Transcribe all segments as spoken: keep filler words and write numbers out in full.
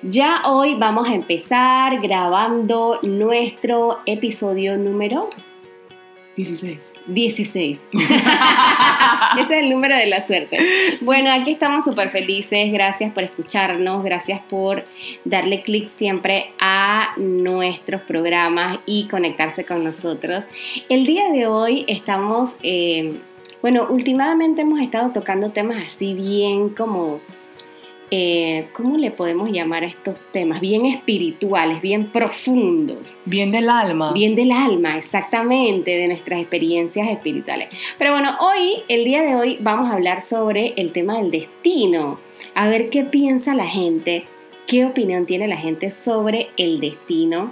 Ya hoy vamos a empezar grabando nuestro episodio número dieciséis. dieciséis. Ese es el número de la suerte. Bueno, aquí estamos súper felices. Gracias por escucharnos. Gracias por darle clic siempre a nuestros programas y conectarse con nosotros. El día de hoy estamos, eh, bueno, últimamente hemos estado tocando temas así bien como... Eh, ¿cómo le podemos llamar a estos temas? Bien espirituales, bien profundos. Bien del alma. Bien del alma, exactamente, de nuestras experiencias espirituales. Pero bueno, hoy, el día de hoy, vamos a hablar sobre el tema del destino. A ver qué piensa la gente, qué opinión tiene la gente sobre el destino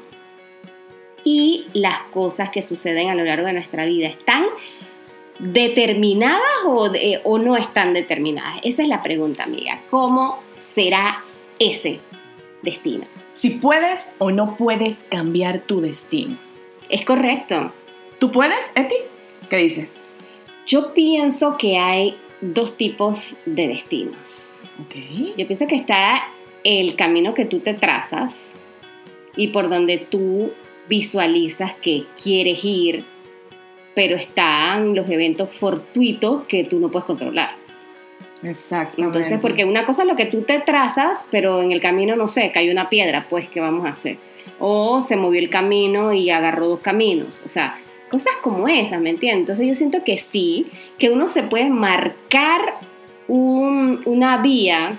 y las cosas que suceden a lo largo de nuestra vida. ¿Están determinadas o, de, o no están determinadas? Esa es la pregunta, amiga. ¿Cómo será ese destino? Si puedes o no puedes cambiar tu destino. Es correcto. ¿Tú puedes, Eti? ¿Qué dices? Yo pienso que hay dos tipos de destinos. Ok. Yo pienso que está el camino que tú te trazas y por donde tú visualizas que quieres ir, pero están los eventos fortuitos que tú no puedes controlar. Exactamente. Entonces, porque una cosa es lo que tú te trazas, pero en el camino, no sé, cayó una piedra, pues, ¿qué vamos a hacer? O se movió el camino y agarró dos caminos. O sea, cosas como esas, ¿me entiendes? Entonces yo siento que sí, que uno se puede marcar un, una vía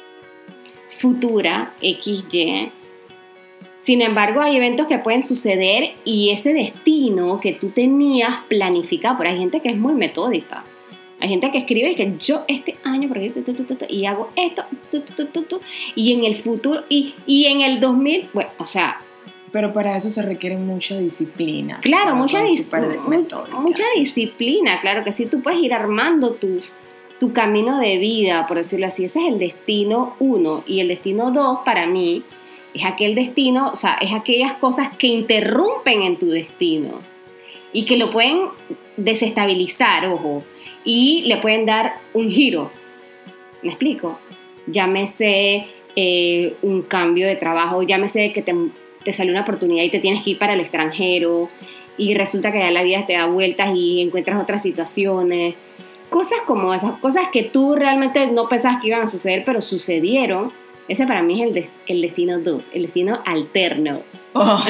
futura, equis ye. Sin embargo, hay eventos que pueden suceder y ese destino que tú tenías planificado, pero hay gente que es muy metódica. Hay gente que escribe que yo este año porque tu, tu, tu, tu, y hago esto tu, tu, tu, tu, y en el futuro y, y en el dos mil, bueno, o sea, pero para eso se requiere mucha disciplina. Claro, mucha, dis- metódica, mucha disciplina, claro que sí, tú puedes ir armando tu, tu camino de vida, por decirlo así. Ese es el destino uno. Y el destino dos para mí es aquel destino, o sea, es aquellas cosas que interrumpen en tu destino y que lo pueden desestabilizar, ojo, y le pueden dar un giro. ¿Me explico? Llámese eh, un cambio de trabajo, llámese que te, te sale una oportunidad y te tienes que ir para el extranjero y resulta que ya la vida te da vueltas y encuentras otras situaciones. Cosas como esas, cosas que tú realmente no pensabas que iban a suceder, pero sucedieron. Ese para mí es el, de, el destino dos, el destino alterno. Oh.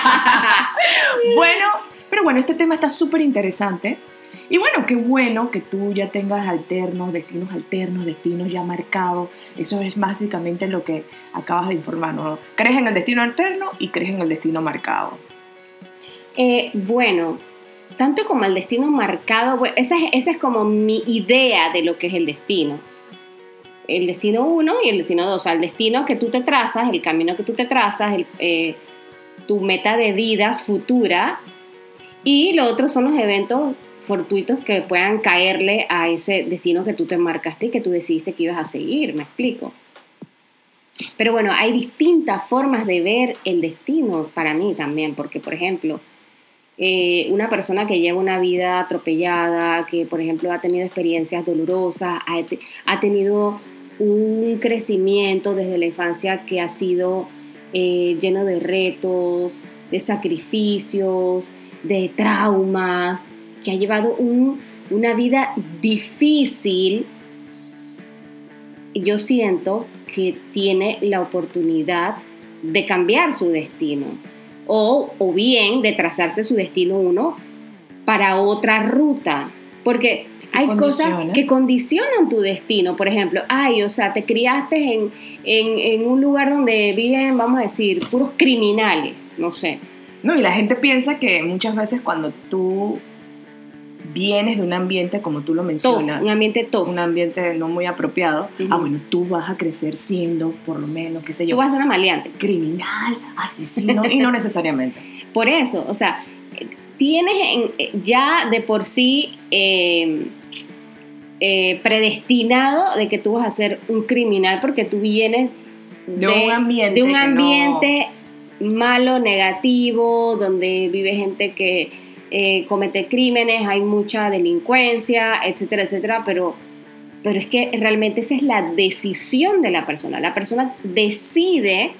Bueno, pero bueno, este tema está súper interesante. Y bueno, qué bueno que tú ya tengas alternos, destinos alternos, destinos ya marcados. Eso es básicamente lo que acabas de informarnos, ¿no? Crees en el destino alterno y crees en el destino marcado. Eh, bueno, tanto como el destino marcado, bueno, esa, es, esa es como mi idea de lo que es el destino. El destino uno y el destino dos. O sea, el destino que tú te trazas, el camino que tú te trazas, el, eh, tu meta de vida futura. Y lo otro son los eventos fortuitos que puedan caerle a ese destino que tú te marcaste y que tú decidiste que ibas a seguir. ¿Me explico? Pero bueno, hay distintas formas de ver el destino para mí también. Porque, por ejemplo, eh, una persona que lleva una vida atropellada, que, por ejemplo, ha tenido experiencias dolorosas, ha, ha tenido un crecimiento desde la infancia que ha sido eh, lleno de retos, de sacrificios, de traumas, que ha llevado un, una vida difícil. Yo siento que tiene la oportunidad de cambiar su destino o, o bien de trazarse su destino uno para otra ruta, porque hay cosas que condicionan tu destino. Por ejemplo, ay, o sea, te criaste en, en, en un lugar donde viven, vamos a decir, puros criminales, no sé. No, y la gente piensa que muchas veces cuando tú vienes de un ambiente, como tú lo mencionas, tough, un ambiente tough, un ambiente no muy apropiado, uh-huh. ah, bueno, tú vas a crecer siendo, por lo menos, qué sé yo, tú vas a ser una maleante, criminal, asesino, y no necesariamente. Por eso, o sea, tienes en, ya de por sí eh, eh, predestinado de que tú vas a ser un criminal porque tú vienes de, de un ambiente, de un ambiente no... malo, negativo, donde vive gente que eh, comete crímenes, hay mucha delincuencia, etcétera, etcétera, pero pero es que realmente esa es la decisión de la persona. La persona decide,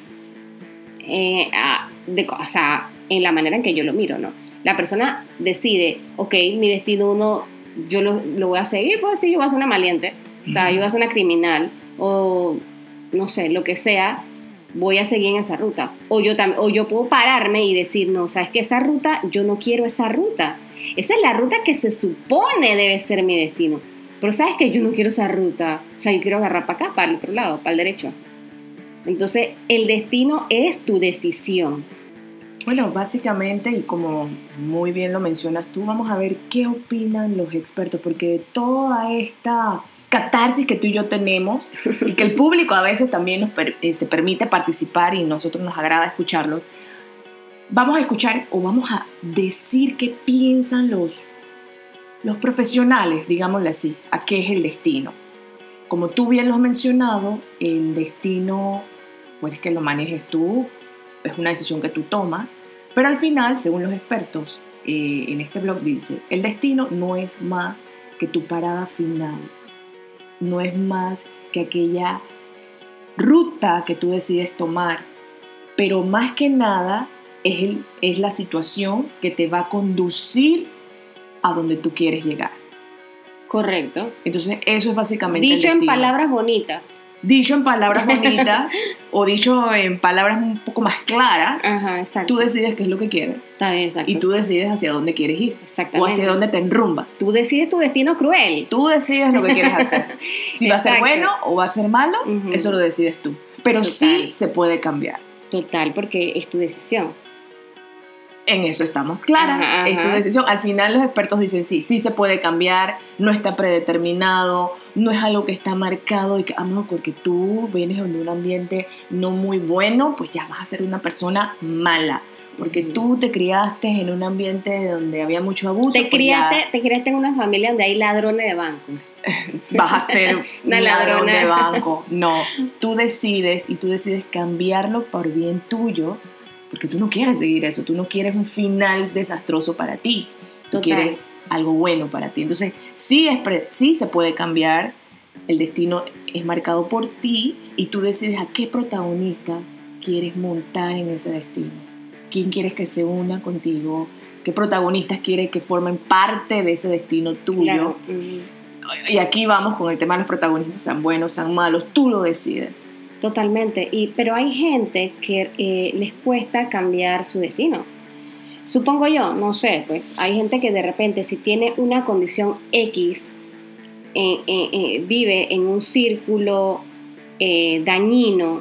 eh, a, de, o sea, en la manera en que yo lo miro, ¿no? La persona decide, ok, mi destino uno, yo lo, lo voy a seguir, pues sí, yo voy a ser una maleante, o sea, yo voy a ser una criminal, o no sé, lo que sea, voy a seguir en esa ruta. O yo, tam- o yo puedo pararme y decir, no, sabes que esa ruta, yo no quiero esa ruta. Esa es la ruta que se supone debe ser mi destino. Pero sabes que yo no quiero esa ruta. O sea, yo quiero agarrar para acá, para el otro lado, para el derecho. Entonces, el destino es tu decisión. Bueno, básicamente, y como muy bien lo mencionas tú, vamos a ver qué opinan los expertos, porque de toda esta catarsis que tú y yo tenemos, y que el público a veces también nos per- eh, se permite participar y nosotros nos agrada escucharlo, vamos a escuchar o vamos a decir qué piensan los, los profesionales, digámosle así, a qué es el destino. Como tú bien lo has mencionado, el destino, puedes que lo manejes tú, es una decisión que tú tomas, pero al final, según los expertos, eh, en este blog dice, el destino no es más que tu parada final, no es más que aquella ruta que tú decides tomar, pero más que nada es, el, es la situación que te va a conducir a donde tú quieres llegar. Correcto. Entonces, eso es básicamente el Dicho en destino. palabras bonitas. Dicho en palabras bonitas o dicho en palabras un poco más claras, Ajá, exacto. tú decides qué es lo que quieres. Está bien, exacto. Y tú decides hacia dónde quieres ir. Exactamente. O hacia dónde te enrumbas. Tú decides tu destino cruel. Tú decides lo que quieres hacer. Si va a ser Exacto. bueno o va a ser malo, Uh-huh. eso lo decides tú. Pero Total. sí se puede cambiar. Total, porque es tu decisión. En eso estamos claras. Ajá, ajá. Es tu decisión. Al final los expertos dicen sí, sí se puede cambiar, no está predeterminado, no es algo que está marcado y que, ah, no, porque tú vienes de un ambiente no muy bueno, pues ya vas a ser una persona mala. Porque Uh-huh. tú te criaste en un ambiente donde había mucho abuso. Te pues criaste, ya te criaste en una familia donde hay ladrones de banco. vas a ser Una un ladrón ladrona. de banco. No, tú decides y tú decides cambiarlo por bien tuyo, porque tú no quieres seguir eso, tú no quieres un final desastroso para ti, tú Total. quieres algo bueno para ti. Entonces, sí, es pre- sí se puede cambiar, el destino es marcado por ti y tú decides a qué protagonista quieres montar en ese destino, quién quieres que se una contigo, qué protagonistas quieres que formen parte de ese destino tuyo. Claro. Uh-huh. Y aquí vamos con el tema de los protagonistas, sean buenos, sean malos, tú lo decides. Totalmente, y, pero hay gente que eh, les cuesta cambiar su destino. Supongo yo, no sé, pues hay gente que de repente si tiene una condición X, eh, eh, eh, vive en un círculo eh, dañino,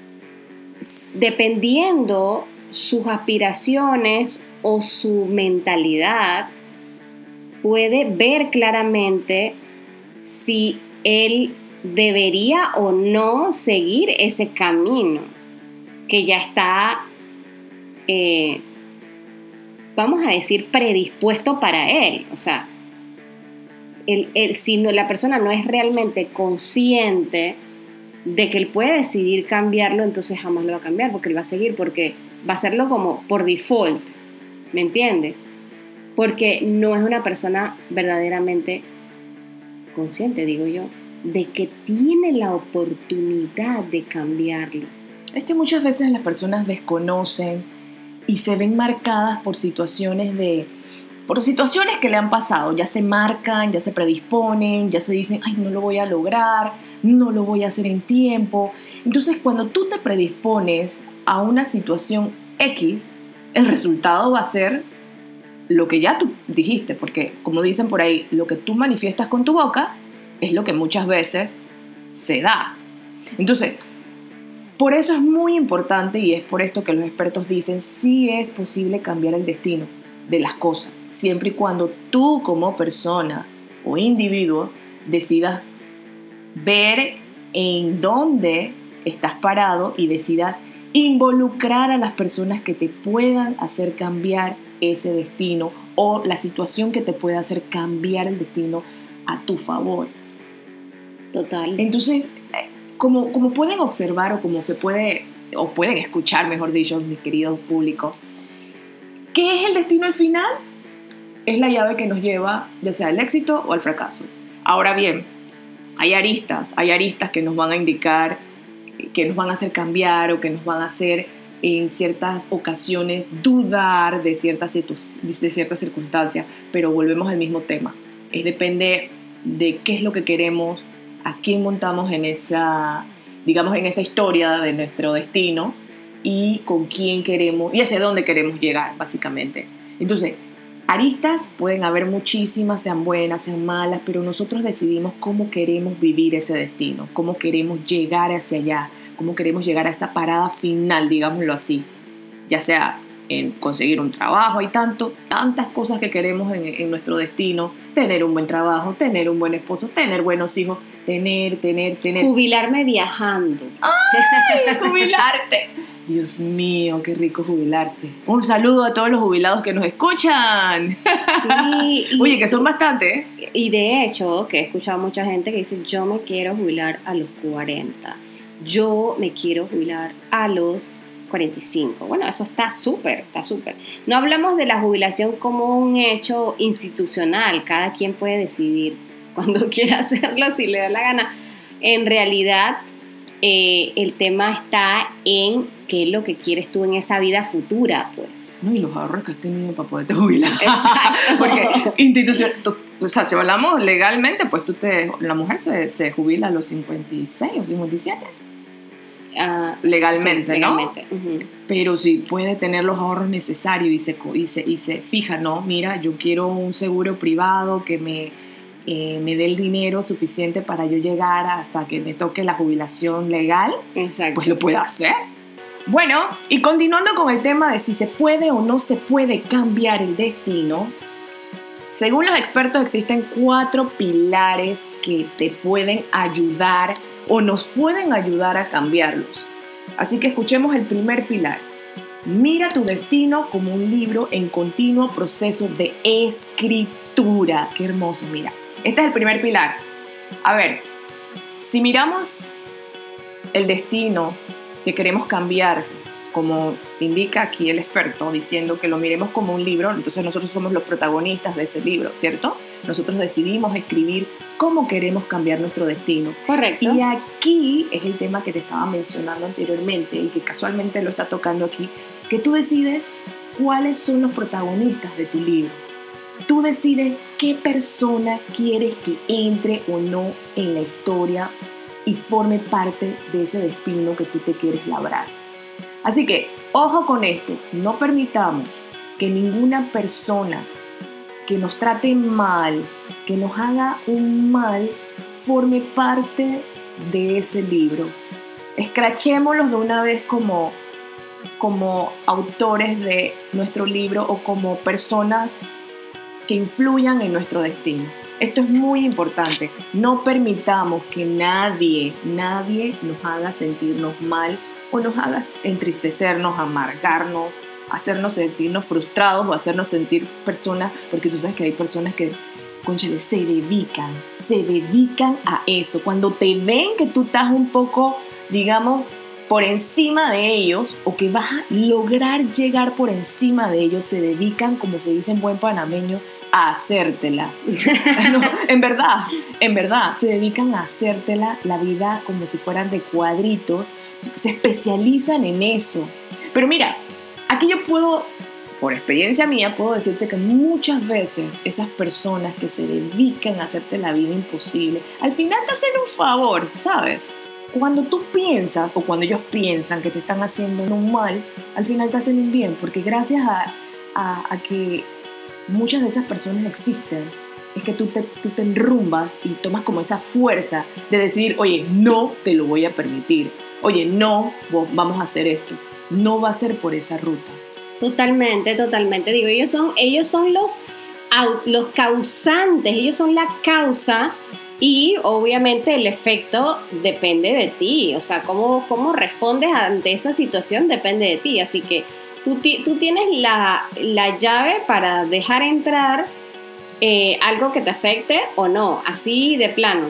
dependiendo sus aspiraciones o su mentalidad, puede ver claramente si él debería o no seguir ese camino que ya está, eh, vamos a decir, predispuesto para él. O sea, el, el, si no, la persona no es realmente consciente de que él puede decidir cambiarlo, entonces jamás lo va a cambiar, porque él va a seguir, porque va a hacerlo como por default, ¿me entiendes? Porque no es una persona verdaderamente consciente, digo yo, de que tiene la oportunidad de cambiarlo. Es que muchas veces las personas desconocen y se ven marcadas por situaciones de por situaciones que le han pasado, ya se marcan, ya se predisponen, ya se dicen, ay, no lo voy a lograr, no lo voy a hacer en tiempo. Entonces, cuando tú te predispones a una situación X, el resultado va a ser lo que ya tú dijiste, porque como dicen por ahí, lo que tú manifiestas con tu boca es lo que muchas veces se da. Entonces, por eso es muy importante y es por esto que los expertos dicen, sí es posible cambiar el destino de las cosas, siempre y cuando tú como persona o individuo decidas ver en dónde estás parado y decidas involucrar a las personas que te puedan hacer cambiar ese destino o la situación que te pueda hacer cambiar el destino a tu favor. Total. Entonces, como, como pueden observar o como se puede, o pueden escuchar, mejor dicho, mis queridos públicos, ¿qué es el destino al final? Es la llave que nos lleva ya sea al éxito o al fracaso. Ahora bien, hay aristas, hay aristas que nos van a indicar, que nos van a hacer cambiar o que nos van a hacer en ciertas ocasiones dudar de ciertas, de ciertas circunstancias, pero volvemos al mismo tema. Eh, depende de qué es lo que queremos, a quién montamos en esa, digamos, en esa historia de nuestro destino y con quién queremos y hacia dónde queremos llegar, básicamente. Entonces, aristas pueden haber muchísimas, sean buenas, sean malas, pero nosotros decidimos cómo queremos vivir ese destino, cómo queremos llegar hacia allá, cómo queremos llegar a esa parada final, digámoslo así. Ya sea en conseguir un trabajo, hay tanto, tantas cosas que queremos en, en nuestro destino, tener un buen trabajo, tener un buen esposo, tener buenos hijos, tener, tener, tener. Jubilarme viajando. ¡Ay, jubilarte! Dios mío, qué rico jubilarse. Un saludo a todos los jubilados que nos escuchan. Sí. Y, oye, que son bastantes, ¿eh? Y de hecho, que he escuchado a mucha gente que dice, yo me quiero jubilar a los cuarenta. Yo me quiero jubilar a los cuarenta y cinco. Bueno, eso está súper, está súper. No hablamos de la jubilación como un hecho institucional. Cada quien puede decidir cuando quiera hacerlo, si le da la gana. En realidad, eh, el tema está en qué es lo que quieres tú en esa vida futura, pues. No, y los ahorros que has tenido para poderte jubilar. Exacto. Porque institución, tú, o sea, si hablamos legalmente, pues tú te, la mujer se, se jubila a los cincuenta y seis o cincuenta y siete. Uh, legalmente, sí, ¿no? Legalmente. Uh-huh. Pero si puede tener los ahorros necesarios y se, y, se, y se fija, no, mira, yo quiero un seguro privado que me, eh, me dé el dinero suficiente para yo llegar hasta que me toque la jubilación legal. Exacto. Pues lo puede hacer. Bueno, y continuando con el tema de si se puede o no se puede cambiar el destino, según los expertos existen cuatro pilares que te pueden ayudar o nos pueden ayudar a cambiarlos. Así que escuchemos el primer pilar. Mira tu destino como un libro en continuo proceso de escritura. Qué hermoso, mira. Este es el primer pilar. A ver, si miramos el destino que queremos cambiar, como indica aquí el experto, diciendo que lo miremos como un libro, entonces nosotros somos los protagonistas de ese libro, ¿cierto? Nosotros decidimos escribir cómo queremos cambiar nuestro destino. Correcto. Y aquí es el tema que te estaba mencionando anteriormente y que casualmente lo está tocando aquí, que tú decides cuáles son los protagonistas de tu libro. Tú decides qué persona quieres que entre o no en la historia y forme parte de ese destino que tú te quieres labrar. Así que, ojo con esto, no permitamos que ninguna persona que nos trate mal, que nos haga un mal, forme parte de ese libro. Escrachémoslos de una vez como, como autores de nuestro libro o como personas que influyan en nuestro destino. Esto es muy importante. No permitamos que nadie, nadie nos haga sentirnos mal o nos haga entristecernos, amargarnos, hacernos sentirnos frustrados o hacernos sentir personas, porque tú sabes que hay personas que, cónchale, se dedican, se dedican a eso. Cuando te ven que tú estás un poco, digamos, por encima de ellos o que vas a lograr llegar por encima de ellos, se dedican, como se dice en buen panameño, a hacértela. No, en verdad, en verdad, se dedican a hacértela la vida como si fueran de cuadritos, se especializan en eso. Pero mira, aquí yo puedo, por experiencia mía, puedo decirte que muchas veces esas personas que se dedican a hacerte la vida imposible, al final te hacen un favor, ¿sabes? Cuando tú piensas, o cuando ellos piensan que te están haciendo un mal, al final te hacen un bien, porque gracias a, a, a que muchas de esas personas existen, es que tú te, tú te enrumbas y tomas como esa fuerza de decir, oye, no te lo voy a permitir, oye, no, vamos a hacer esto, no va a ser por esa ruta. Totalmente, totalmente, digo, ellos son, ellos son los, los causantes, ellos son la causa y obviamente el efecto depende de ti, o sea, cómo, cómo respondes ante esa situación depende de ti, así que Tú, tú tienes la, la llave para dejar entrar eh, algo que te afecte o no, así de plano.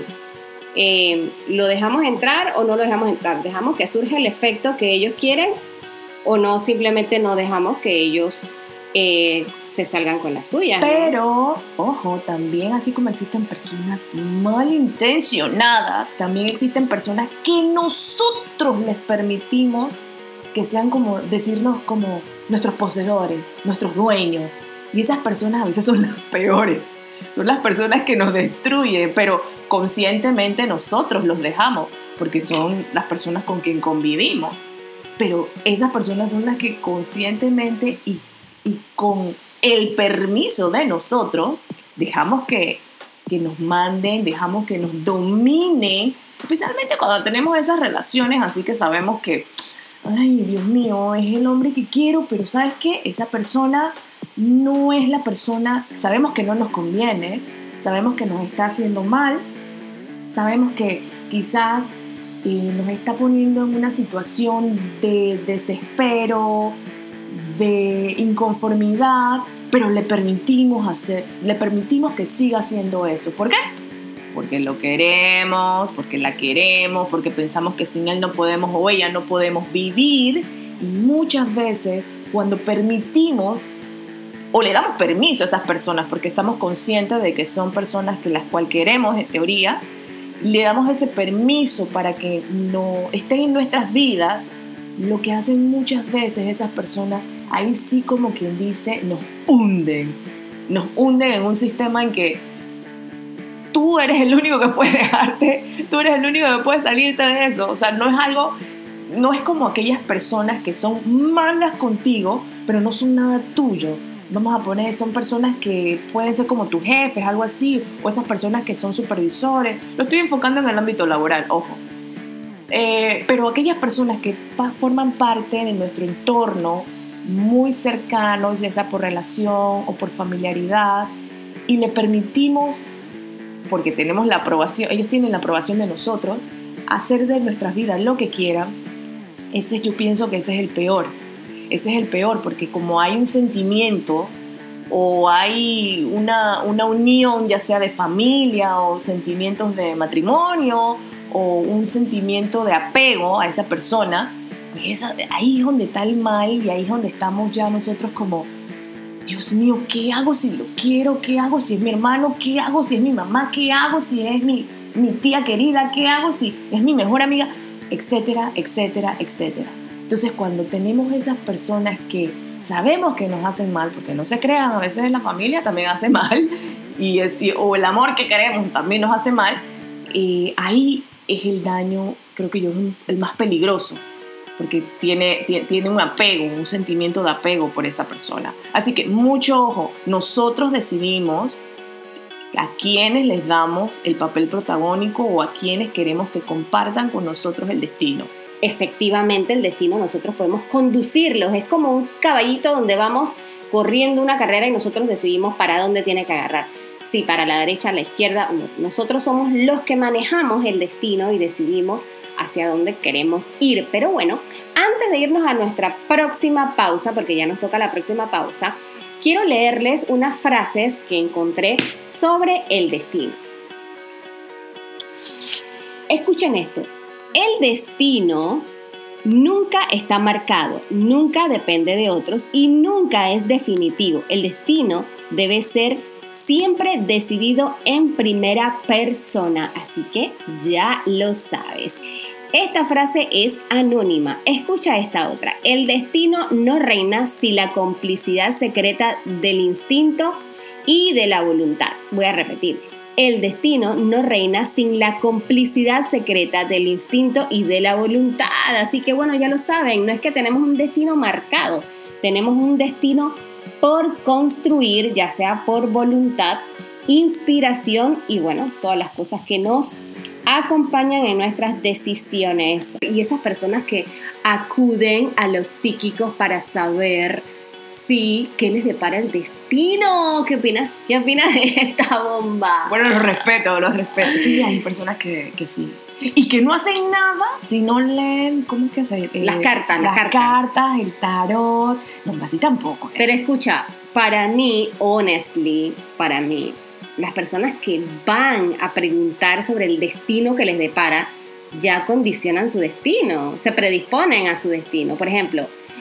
Eh, ¿Lo dejamos entrar o no lo dejamos entrar? ¿Dejamos que surja el efecto que ellos quieren o no simplemente no dejamos que ellos eh, se salgan con la suya. Pero, ¿no? Ojo, también así como existen personas malintencionadas, también existen personas que nosotros les permitimos que sean como, decirnos como nuestros poseedores, nuestros dueños. Y esas personas a veces son las peores. Son las personas que nos destruyen, pero conscientemente nosotros los dejamos, porque son las personas con quien convivimos. Pero esas personas son las que conscientemente y, y con el permiso de nosotros dejamos que, que nos manden, dejamos que nos dominen, especialmente cuando tenemos esas relaciones así que sabemos que, ay, Dios mío, es el hombre que quiero, pero ¿sabes qué? Esa persona no es la persona, sabemos que no nos conviene, sabemos que nos está haciendo mal, sabemos que quizás eh, nos está poniendo en una situación de desespero, de inconformidad, pero le permitimos hacer, le permitimos que siga haciendo eso. ¿Por qué? Porque lo queremos, porque la queremos, porque pensamos que sin él no podemos o ella no podemos vivir. Y muchas veces cuando permitimos o le damos permiso a esas personas porque estamos conscientes de que son personas que las cuales queremos en teoría, le damos ese permiso para que no estén en nuestras vidas, lo que hacen muchas veces esas personas, ahí sí como quien dice, nos hunden, nos hunden en un sistema en que tú eres el único que puede dejarte, tú eres el único que puede salirte de eso. O sea, no es algo, no es como aquellas personas que son malas contigo, pero no son nada tuyo. Vamos a poner, son personas que pueden ser como tus jefes, algo así, o esas personas que son supervisores. Lo estoy enfocando en el ámbito laboral, ojo. Eh, pero aquellas personas que pa- forman parte de nuestro entorno muy cercano, ya sea por relación o por familiaridad, y le permitimos, porque tenemos la aprobación, ellos tienen la aprobación de nosotros, hacer de nuestras vidas lo que quieran, ese yo pienso que ese es el peor. Ese es el peor, porque como hay un sentimiento o hay una, una unión, ya sea de familia o sentimientos de matrimonio o un sentimiento de apego a esa persona, pues esa, ahí es donde está el mal y ahí es donde estamos ya nosotros como, Dios mío, ¿qué hago si lo quiero? ¿Qué hago si es mi hermano? ¿Qué hago si es mi mamá? ¿Qué hago si es mi, mi tía querida? ¿Qué hago si es mi mejor amiga? Etcétera, etcétera, etcétera. Entonces, cuando tenemos esas personas que sabemos que nos hacen mal, porque no se crean, a veces la familia también hace mal, y es, y, o el amor que queremos también nos hace mal, eh, ahí es el daño, creo que yo es un, el más peligroso, porque tiene, tiene, tiene un apego, un sentimiento de apego por esa persona. Así que mucho ojo, nosotros decidimos a quienes les damos el papel protagónico o a quienes queremos que compartan con nosotros el destino. Efectivamente, el destino nosotros podemos conducirlos. Es como un caballito donde vamos corriendo una carrera y nosotros decidimos para dónde tiene que agarrar. Si para la derecha, a la izquierda, no. Nosotros somos los que manejamos el destino y decidimos hacia dónde queremos ir. Pero bueno, antes de irnos a nuestra próxima pausa, porque ya nos toca la próxima pausa, quiero leerles unas frases que encontré sobre el destino. Escuchen esto. El destino nunca está marcado, nunca depende de otros y nunca es definitivo. El destino debe ser siempre decidido en primera persona, así que ya lo sabes. Esta frase es anónima. Escucha esta otra. El destino no reina sin la complicidad secreta del instinto y de la voluntad. Voy a repetir. El destino no reina sin la complicidad secreta del instinto y de la voluntad. Así que bueno, ya lo saben, no es que tenemos un destino marcado, tenemos un destino por construir, ya sea por voluntad, inspiración y bueno, todas las cosas que nos acompañan en nuestras decisiones. Y esas personas que acuden a los psíquicos para saber sí, ¿qué les depara el destino? ¿Qué opinas? ¿Qué opinas de esta bomba? Bueno, los respeto, los respeto. Sí, hay personas que, que sí. Y que no hacen nada si no leen, ¿cómo es que hacen? Eh, las cartas, las, las cartas. cartas, el tarot. No, así tampoco. ¿eh? Pero escucha, para mí, honestly, para mí, las personas que van a preguntar sobre el destino que les depara, ya condicionan su destino, se predisponen a su destino. Por ejemplo,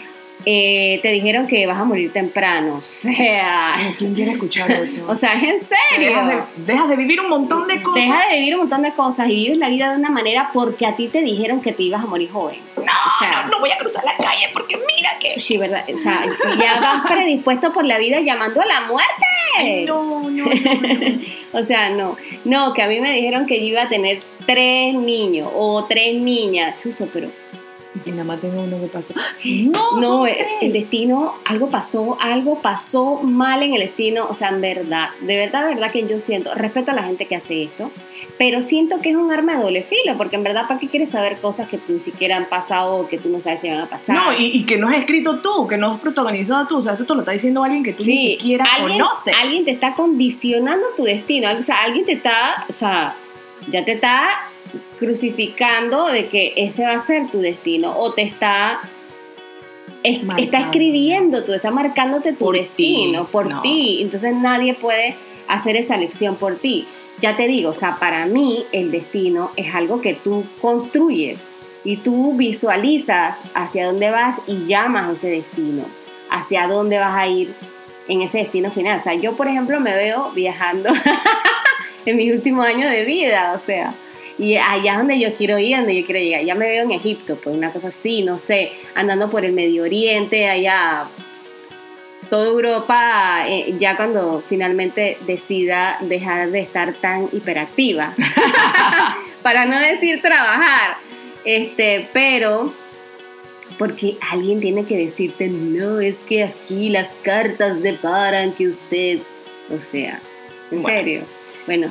eh, te dijeron que vas a morir temprano. O sea... ¿Quién quiere escuchar eso? O sea, es en serio. Dejas de, dejas de vivir un montón de cosas. Deja de vivir un montón de cosas y vives la vida de una manera porque a ti te dijeron que te ibas a morir joven. No, o sea, no, no voy a cruzar la calle porque mira que... Sí, ¿verdad? O sea, ya vas predispuesto por la vida llamando a la muerte. Ay, no, no, no, no. O sea, no. No, que a mí me dijeron que yo iba a tener tres niños o tres niñas. Chuzo, pero... Y nada más tengo uno que pasó. No, no, el, el destino, algo pasó, algo pasó mal en el destino, o sea, en verdad, de verdad, de verdad que yo siento, respeto a la gente que hace esto, pero siento que es un arma de doble filo, porque en verdad, ¿para qué quieres saber cosas que ni siquiera han pasado o que tú no sabes si van a pasar? No, y, y que no has escrito tú, que no has protagonizado tú, o sea, eso te lo está diciendo alguien que tú sí, ni siquiera alguien, conoces. Alguien te está condicionando tu destino, o sea, alguien te está, o sea, ya te está crucificando de que ese va a ser tu destino o te está es, está escribiendo tú, está marcándote tu por destino ti, por no. ti, entonces nadie puede hacer esa elección por ti. Ya te digo, o sea, para mí el destino es algo que tú construyes y tú visualizas hacia dónde vas y llamas ese destino, hacia dónde vas a ir en ese destino final. O sea, yo por ejemplo me veo viajando en mis últimos años de vida, o sea, y allá es donde yo quiero ir, donde yo quiero llegar. Ya me veo en Egipto, pues una cosa así, no sé, andando por el Medio Oriente, allá, toda Europa, eh, ya cuando finalmente decida dejar de estar tan hiperactiva, para no decir trabajar, este, pero porque alguien tiene que decirte, no, es que aquí las cartas deparan que usted, o sea, en bueno. serio, bueno.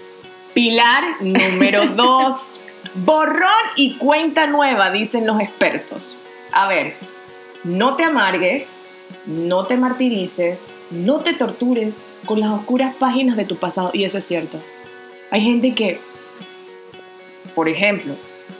Pilar número dos, borrón y cuenta nueva, dicen los expertos. A ver, no te amargues, no te martirices, no te tortures con las oscuras páginas de tu pasado, y eso es cierto. Hay gente que, por ejemplo,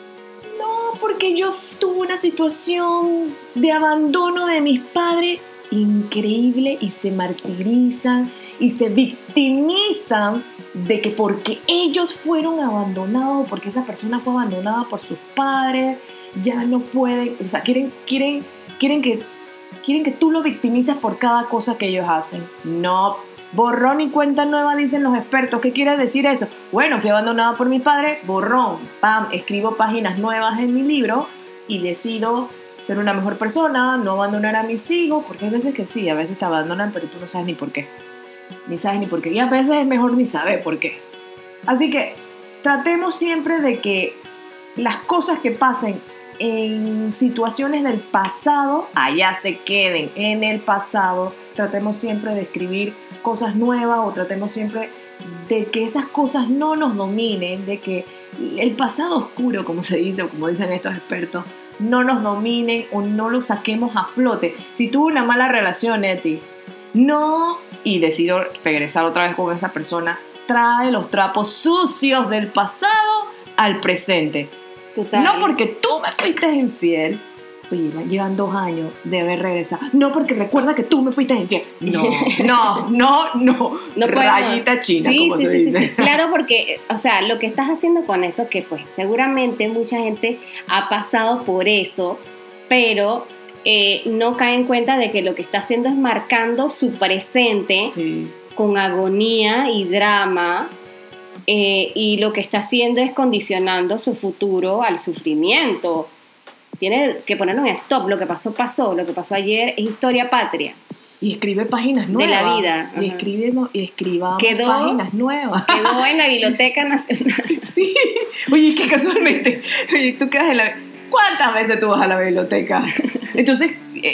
no, porque yo tuve una situación de abandono de mis padres increíble y se martirizan y se victimizan de que porque ellos fueron abandonados, porque esa persona fue abandonada por sus padres, ya no pueden, o sea, quieren, quieren, quieren que, quieren que tú lo victimices por cada cosa que ellos hacen. No, borrón y cuenta nueva, dicen los expertos. ¿Qué quiere decir eso? Bueno, fui abandonado por mis padres, borrón, pam, escribo páginas nuevas en mi libro y decido ser una mejor persona, no abandonar a mis hijos, porque hay veces que sí, a veces te abandonan, pero tú no sabes ni por qué. Ni sabes ni por qué. Y a veces es mejor ni saber por qué. Así que tratemos siempre de que las cosas que pasen en situaciones del pasado, allá se queden en el pasado. Tratemos siempre de escribir cosas nuevas o tratemos siempre de que esas cosas no nos dominen, de que el pasado oscuro, como se dice o como dicen estos expertos, no nos dominen o no lo saquemos a flote. Si tuve una mala relación, Eti, no, y decido regresar otra vez con esa persona, trae los trapos sucios del pasado al presente. Total. No porque tú me fuiste infiel, oye, llevan dos años de haber regresado. No porque recuerda que tú me fuiste infiel. No, no, no, no. no Rayita china, sí, como sí, se sí, dice. Sí, sí. Claro, porque, o sea, lo que estás haciendo con eso, que pues seguramente mucha gente ha pasado por eso, pero eh, no cae en cuenta de que lo que está haciendo es marcando su presente sí. con agonía y drama. Eh, y lo que está haciendo es condicionando su futuro al sufrimiento. Tiene que poner un stop. Lo que pasó, pasó. Lo que pasó ayer es historia patria. Y escribe páginas nuevas. De la vida. Y, escribimos, y escribamos quedó, páginas nuevas. Quedó en la Biblioteca Nacional. Sí. Oye, que casualmente, oye, tú quedas en la... ¿Cuántas veces tú vas a la biblioteca? Entonces,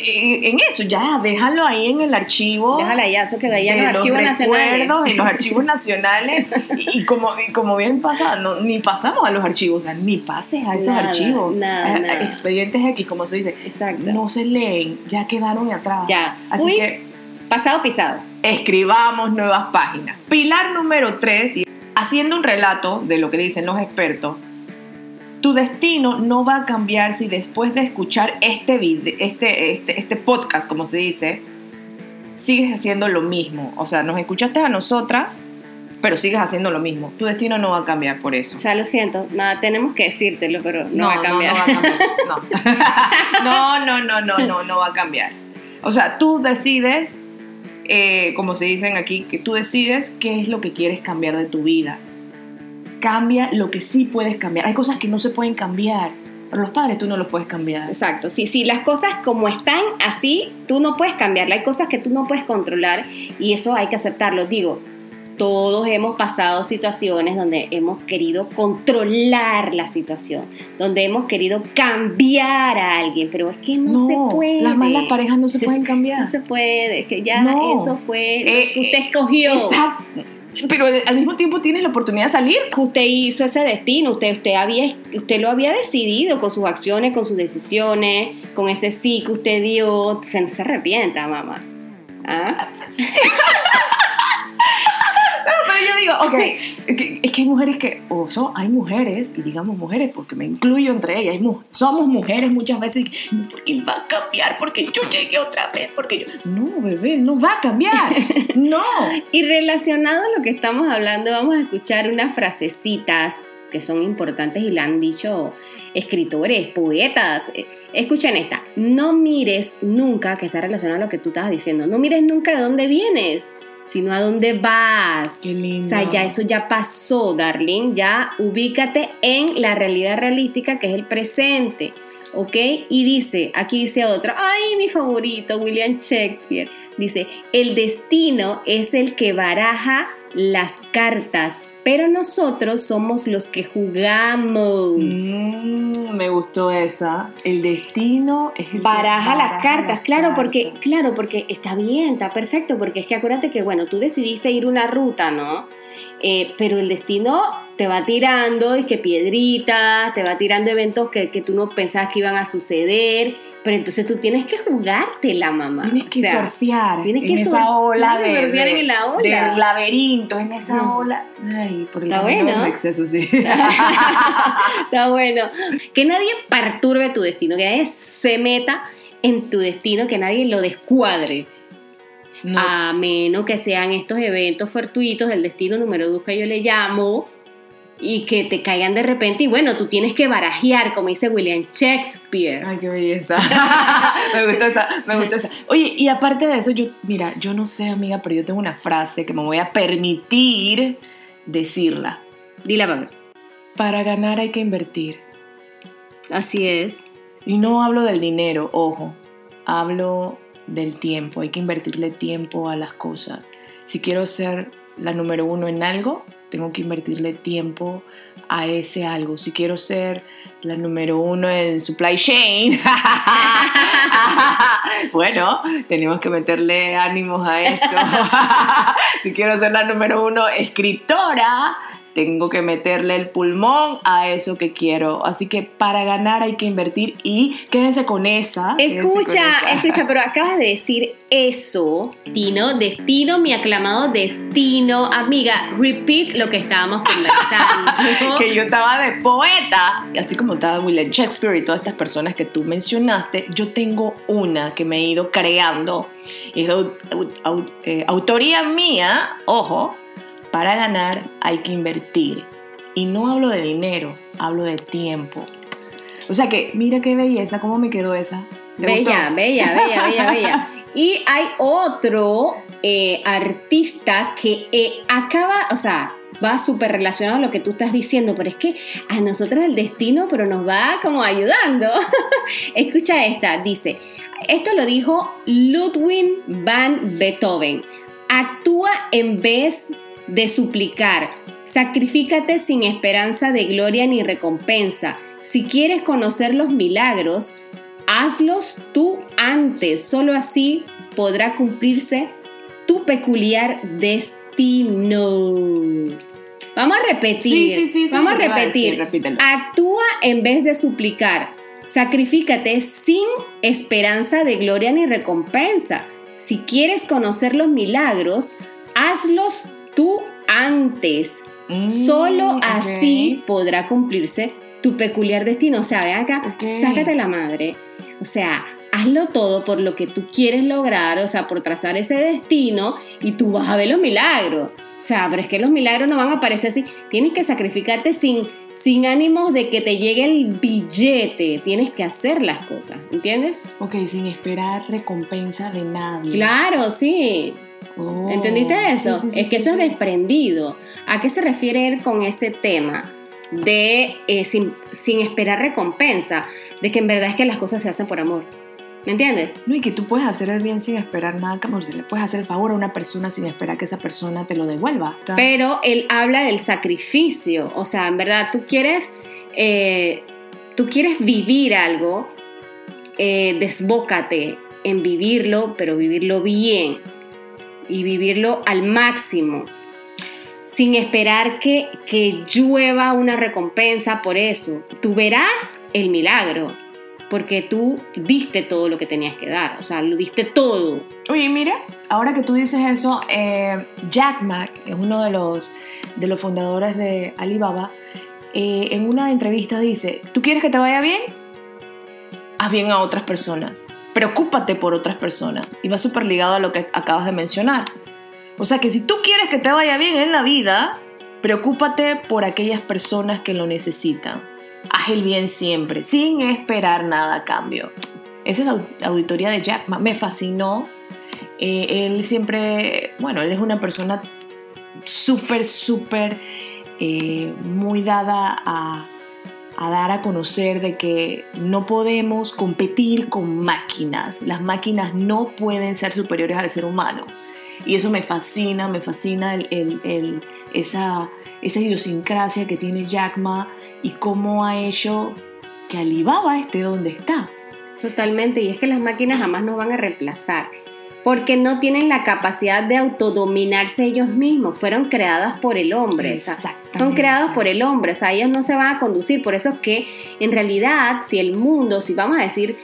en eso, ya, déjalo ahí en el archivo. Déjalo allá, eso queda allá en los archivos nacionales. En los archivos nacionales. Y, y como, y como bien pasa, no, ni pasamos a los archivos, o sea, ni pases a esos nada, archivos. Nada, a, nada. A expedientes X, como se dice. Exacto. No se leen, ya quedaron atrás. Ya, así Uy, que pasado pisado. Escribamos nuevas páginas. Pilar número tres, haciendo un relato de lo que dicen los expertos. Tu destino no va a cambiar si después de escuchar este, video, este, este, este podcast, como se dice, sigues haciendo lo mismo. O sea, nos escuchaste a nosotras, pero sigues haciendo lo mismo. Tu destino no va a cambiar por eso. O sea, lo siento, nada, tenemos que decírtelo, pero no, no va a cambiar. No, no va a cambiar. No. no, no, no, no, no, no va a cambiar. O sea, tú decides, eh, como se dicen aquí, que tú decides qué es lo que quieres cambiar de tu vida. Cambia lo que sí puedes cambiar. Hay cosas que no se pueden cambiar. Pero los padres tú no los puedes cambiar. Exacto, sí, sí, las cosas como están así, tú no puedes cambiarlas. Hay cosas que tú no puedes controlar y eso hay que aceptarlo. Digo, todos hemos pasado situaciones donde hemos querido controlar la situación, donde hemos querido cambiar a alguien, pero es que no, no se puede. Las malas parejas no se pueden cambiar. No se puede, es que ya no. Eso fue lo eh, que usted escogió. Exacto. Pero al mismo tiempo tienes la oportunidad de salir. Usted hizo ese destino, usted, usted, había, usted lo había decidido con sus acciones, con sus decisiones, con ese sí que usted dio. Se, no se arrepienta, mamá. ¿Ah? No, pero yo digo, ok, es que, es que hay mujeres que, o so, hay mujeres, y digamos mujeres porque me incluyo entre ellas, hay mu- somos mujeres muchas veces, porque va a cambiar, porque yo llegué otra vez, porque yo, no, bebé, no va a cambiar, no. Y relacionado a lo que estamos hablando, vamos a escuchar unas frasecitas que son importantes y la han dicho escritores, poetas. Escuchen esta: no mires nunca, que está relacionado a lo que tú estabas diciendo, no mires nunca de dónde vienes, sino a dónde vas. Qué lindo. O sea, ya eso ya pasó, darling. Ya ubícate en la realidad realística que es el presente, ¿ok? Y dice, aquí dice otro, ay, mi favorito, William Shakespeare. Dice, el destino es el que baraja las cartas, pero nosotros somos los que jugamos. Mm, me gustó esa. El destino es el baraja, que las cartas, las claro, cartas. porque claro, porque está bien, está perfecto, porque es que acuérdate que bueno, tú decidiste ir una ruta, ¿no? Eh, pero el destino te va tirando, es que piedritas, te va tirando eventos que, que tú no pensabas que iban a suceder. Pero entonces tú tienes que jugártela, mamá. Tienes que o sea, surfear tienes que en sur- esa ola de, surfear de, en la ola. del laberinto, en esa Mm. ola. Ay, por el Está camino bueno. del exceso, sí. Está bueno. Que nadie perturbe tu destino, que nadie se meta en tu destino, que nadie lo descuadre. No. A menos que sean estos eventos fortuitos del destino número dos que yo le llamo, y que te caigan de repente y bueno, tú tienes que barajear, como dice William Shakespeare. Ay, qué belleza. me gustó esa, me gustó esa. Oye, y aparte de eso, yo, mira, yo no sé, amiga, pero yo tengo una frase que me voy a permitir decirla. Dila, papi. Para ganar hay que invertir. Así es. Y no hablo del dinero, ojo. Hablo del tiempo. Hay que invertirle tiempo a las cosas. Si quiero ser la número uno en algo, tengo que invertirle tiempo a ese algo. Si quiero ser la número uno en supply chain, bueno, tenemos que meterle ánimos a eso. Si quiero ser la número uno escritora, tengo que meterle el pulmón a eso que quiero. Así que para ganar hay que invertir y quédense con esa. Escucha, con esa. escucha, pero acabas de decir eso, Destino, destino, mi aclamado destino. Amiga, repeat lo que estábamos conversando. Que yo estaba de poeta, así como estaba William Shakespeare y todas estas personas que tú mencionaste. Yo tengo una que me he ido creando. Es de au- au- eh, autoría mía, ojo. Para ganar hay que invertir. Y no hablo de dinero, hablo de tiempo. O sea que, mira qué belleza, cómo me quedó esa. ¿Te Bella, gustó? bella, bella, bella, bella. Y hay otro eh, artista que eh, acaba, o sea, va súper relacionado a lo que tú estás diciendo, pero es que a nosotros el destino, pero nos va como ayudando. Escucha esta, dice, esto lo dijo Ludwig van Beethoven. Actúa en vez de suplicar. Sacrifícate sin esperanza de gloria ni recompensa. Si quieres conocer los milagros, hazlos tú antes. Solo así podrá cumplirse tu peculiar destino. Vamos a repetir. Sí, sí, sí, sí, Vamos a lo que iba a repetir. decir, repítelo. Actúa en vez de suplicar. Sacrifícate sin esperanza de gloria ni recompensa. Si quieres conocer los milagros, hazlos tú antes. Mm, Solo ok. así podrá cumplirse tu peculiar destino. O sea, ven acá, Ok. sácate la madre. O sea, hazlo todo por lo que tú quieres lograr, o sea, por trazar ese destino y tú vas a ver los milagros. O sea, pero es que los milagros no van a aparecer así. Tienes que sacrificarte sin, sin ánimos de que te llegue el billete. Tienes que hacer las cosas, ¿entiendes? Ok, sin esperar recompensa de nadie. Claro, sí. Oh, ¿Entendiste eso? sí, sí, sí, es que sí, eso sí. es desprendido. ¿A qué se refiere él con ese tema? De eh, sin, sin esperar recompensa. De que en verdad es que las cosas se hacen por amor. ¿Me entiendes? No, y que tú puedes hacer el bien sin esperar nada, como si le puedes hacer el favor a una persona sin esperar que esa persona te lo devuelva. Pero él habla del sacrificio. O sea, en verdad, tú quieres, eh, tú quieres vivir algo, eh, desbócate en vivirlo, pero vivirlo bien. Y vivirlo al máximo. Sin esperar que, que llueva una recompensa por eso. Tú verás el milagro. Porque tú diste todo lo que tenías que dar. O sea, lo diste todo. Oye, mira, ahora que tú dices eso, eh, Jack Ma, que es uno de los, de los fundadores de Alibaba, eh, en una entrevista dice, ¿tú quieres que te vaya bien? Haz bien a otras personas. Preocúpate por otras personas. Y va súper ligado a lo que acabas de mencionar. O sea que si tú quieres que te vaya bien en la vida, preocúpate por aquellas personas que lo necesitan. Haz el bien siempre, sin esperar nada a cambio. Esa es la auditoría de Jack Ma. Me fascinó. Eh, él siempre, bueno, él es una persona súper, súper eh, muy dada a, a dar a conocer de que no podemos competir con máquinas. Las máquinas no pueden ser superiores al ser humano. Y eso me fascina, me fascina el, el, el, esa, esa idiosincrasia que tiene Jack Ma y cómo ha hecho que Alibaba esté donde está. Totalmente, y es que las máquinas jamás nos van a reemplazar, porque no tienen la capacidad de autodominarse ellos mismos, fueron creadas por el hombre, o sea, son creados por el hombre, o sea, ellos no se van a conducir, por eso es que en realidad, si el mundo, si vamos a decir,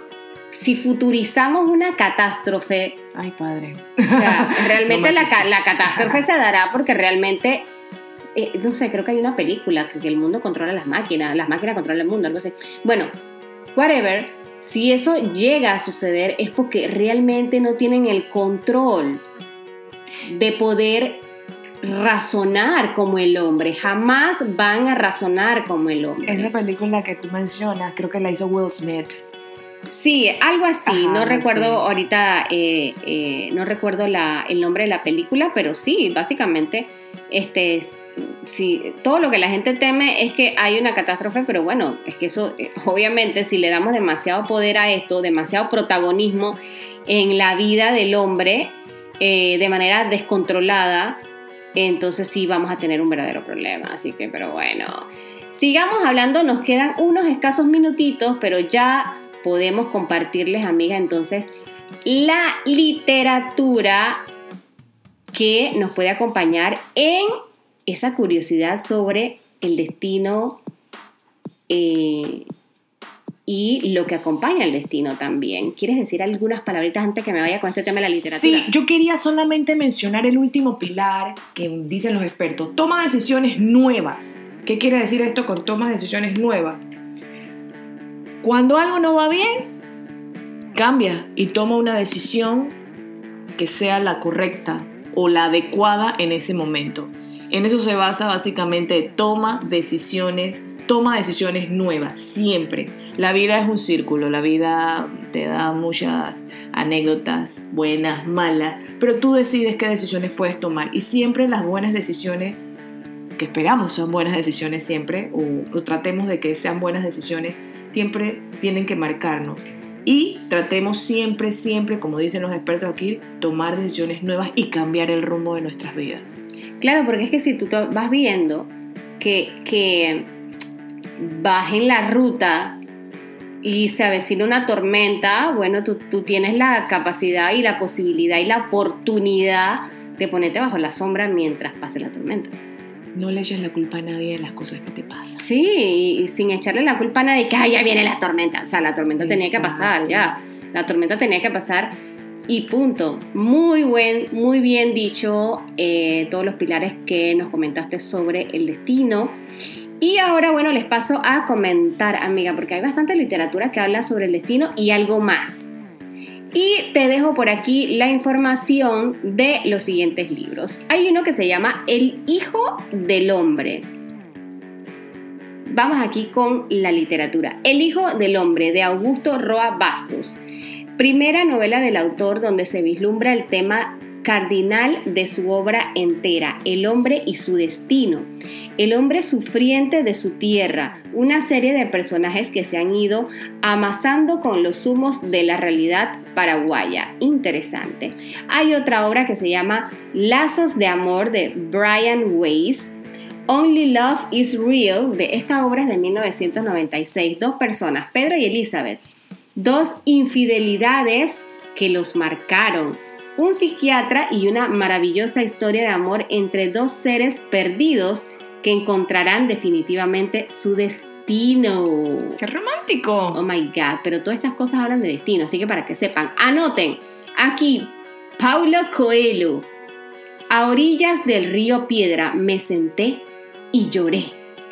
si futurizamos una catástrofe, ay padre, o sea, realmente no la, la catástrofe se dará porque realmente... Eh, no sé, creo que hay una película que el mundo controla las máquinas, las máquinas controlan el mundo, algo así. Bueno, whatever, si eso llega a suceder es porque realmente no tienen el control de poder razonar como el hombre. Jamás van a razonar como el hombre. Esa película que tú mencionas, creo que la hizo Will Smith. Sí, algo así. Ajá, no recuerdo sí. ahorita, eh, eh, no recuerdo la, el nombre de la película, pero sí, básicamente, este, sí, todo lo que la gente teme es que hay una catástrofe, pero bueno, es que eso, obviamente, si le damos demasiado poder a esto, demasiado protagonismo en la vida del hombre, eh, de manera descontrolada, entonces sí vamos a tener un verdadero problema. Así que, pero bueno, sigamos hablando, nos quedan unos escasos minutitos, pero ya podemos compartirles, amiga, entonces, la literatura que nos puede acompañar en esa curiosidad sobre el destino eh, y lo que acompaña el destino también. ¿Quieres decir algunas palabritas antes que me vaya con este tema de la literatura? Sí, yo quería solamente mencionar el último pilar que dicen los expertos. Toma decisiones nuevas. ¿Qué quiere decir esto con toma decisiones nuevas? Cuando algo no va bien, cambia y toma una decisión que sea la correcta o la adecuada en ese momento. En eso se basa básicamente toma decisiones, toma decisiones nuevas, siempre. La vida es un círculo, la vida te da muchas anécdotas, buenas, malas, pero tú decides qué decisiones puedes tomar y siempre las buenas decisiones, que esperamos son buenas decisiones siempre, o, o tratemos de que sean buenas decisiones, siempre tienen que marcarnos. Y tratemos siempre, siempre, como dicen los expertos aquí, tomar decisiones nuevas y cambiar el rumbo de nuestras vidas. Claro, porque es que si tú vas viendo que, que vas en la ruta y se avecina una tormenta, bueno, tú, tú tienes la capacidad y la posibilidad y la oportunidad de ponerte bajo la sombra mientras pase la tormenta. No le eches la culpa a nadie de las cosas que te pasan. Sí, y, y sin echarle la culpa a nadie, que ah, ya viene la tormenta. O sea, la tormenta Exacto. tenía que pasar, ya. La tormenta tenía que pasar y punto. Muy buen, muy bien dicho eh, todos los pilares que nos comentaste sobre el destino. Y ahora, bueno, les paso a comentar, amiga, porque hay bastante literatura que habla sobre el destino y algo más. Y te dejo por aquí la información de los siguientes libros. Hay uno que se llama El Hijo del Hombre. Vamos aquí con la literatura. El Hijo del Hombre, de Augusto Roa Bastos. Primera novela del autor donde se vislumbra el tema cardinal de su obra entera, el hombre y su destino. El hombre sufriente de su tierra, una serie de personajes que se han ido amasando con los humos de la realidad paraguaya. Interesante. Hay otra obra que se llama Lazos de Amor, de Brian Weiss. Only Love is Real, de esta obra es de mil novecientos noventa y seis. Dos personas, Pedro y Elizabeth. Dos infidelidades que los marcaron. Un psiquiatra y una maravillosa historia de amor entre dos seres perdidos que encontrarán definitivamente su destino. ¡Qué romántico! Oh my God, pero todas estas cosas hablan de destino, así que para que sepan, anoten aquí, Paulo Coelho. A orillas del río Piedra me senté y lloré.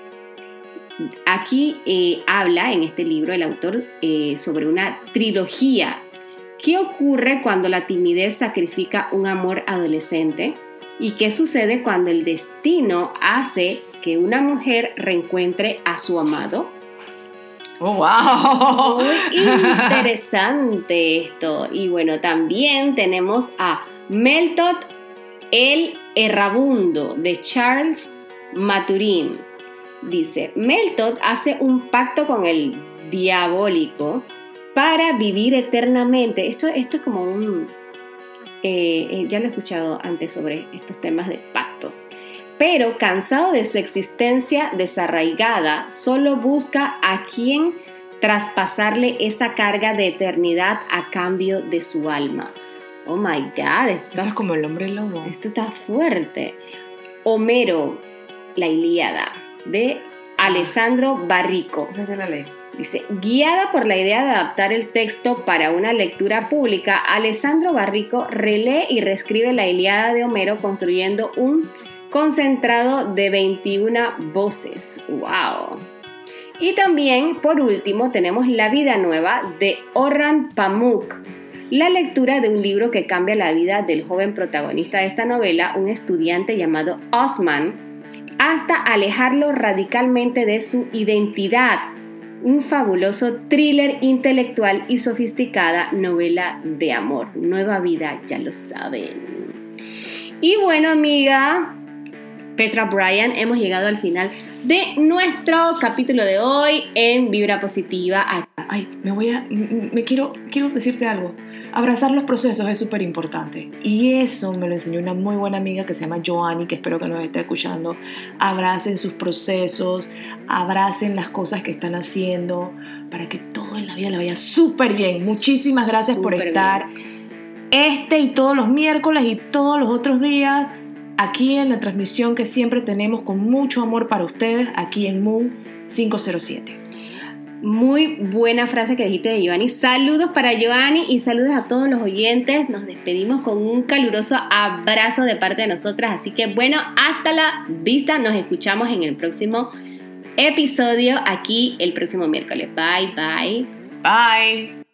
Aquí eh, habla en este libro el autor eh, sobre una trilogía. ¿Qué ocurre cuando la timidez sacrifica un amor adolescente? ¿Y qué sucede cuando el destino hace que una mujer reencuentre a su amado? ¡Oh, wow! Muy interesante esto. Y bueno, también tenemos a Meltot el Errabundo, de Charles Maturin. Dice, Meltot hace un pacto con el diabólico para vivir eternamente. Esto, esto es como un... Eh, ya lo he escuchado antes sobre estos temas de pactos. Pero cansado de su existencia desarraigada, solo busca a quien traspasarle esa carga de eternidad a cambio de su alma. Oh my God, esto Eso está, es como el hombre lobo. Esto está fuerte. Homero, la Ilíada, de Alessandro Barrico. Esa se la ley. Dice, guiada por la idea de adaptar el texto para una lectura pública, Alessandro Barrico relee y reescribe la Ilíada de Homero construyendo un concentrado de veintiuna voces. ¡Wow! Y también, por último, tenemos La vida nueva de Orhan Pamuk, la lectura de un libro que cambia la vida del joven protagonista de esta novela, un estudiante llamado Osman, hasta alejarlo radicalmente de su identidad. Un fabuloso thriller intelectual y sofisticada novela de amor. Nueva vida, ya lo saben. Y bueno, amiga Petra Bryan, hemos llegado al final de nuestro capítulo de hoy en Vibra Positiva. Ay, me voy a... Me quiero, quiero decirte algo. Abrazar los procesos es súper importante. Y eso me lo enseñó una muy buena amiga que se llama Joanny, que espero que nos esté escuchando. Abracen sus procesos, abracen las cosas que están haciendo para que todo en la vida le vaya súper bien. Muchísimas gracias por estar este y todos los miércoles y todos los otros días aquí en la transmisión que siempre tenemos con mucho amor para ustedes aquí en Moon quinientos siete. Muy buena frase que dijiste de Joanny. Saludos para Joanny y saludos a todos los oyentes. Nos despedimos con un caluroso abrazo de parte de nosotras. Así que bueno, hasta la vista. Nos escuchamos en el próximo episodio aquí el próximo miércoles. Bye, bye. Bye.